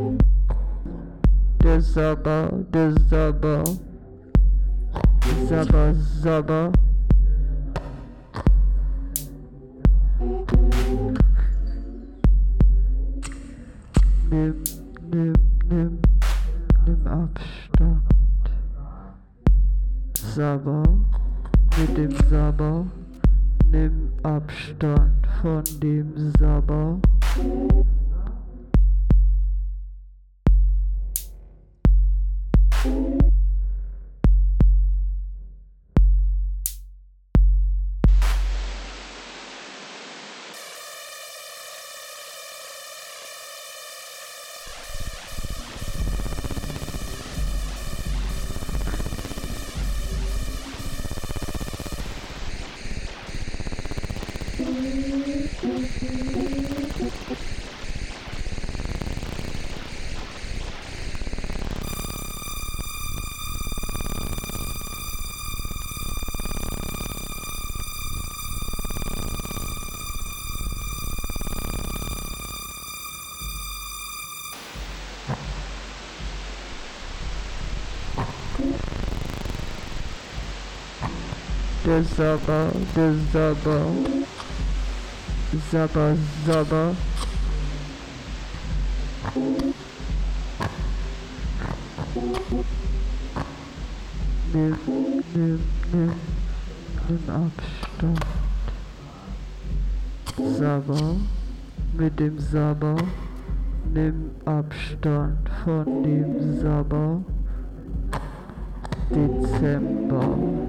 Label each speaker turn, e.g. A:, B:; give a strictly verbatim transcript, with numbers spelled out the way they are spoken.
A: Der Sabber, der Sabber, Sabber, Sabber. Nimm, nimm, nimm, nimm Abstand. Sabber, mit dem Sabber, nimm Abstand von dem Sabber. Der Sabber, der Sabber, Sabber, Sabber. Nimm, nimm, nimm, nimm Abstand. Sabber, mit dem Sabber, nimm Abstand von dem Sabber. Dezember.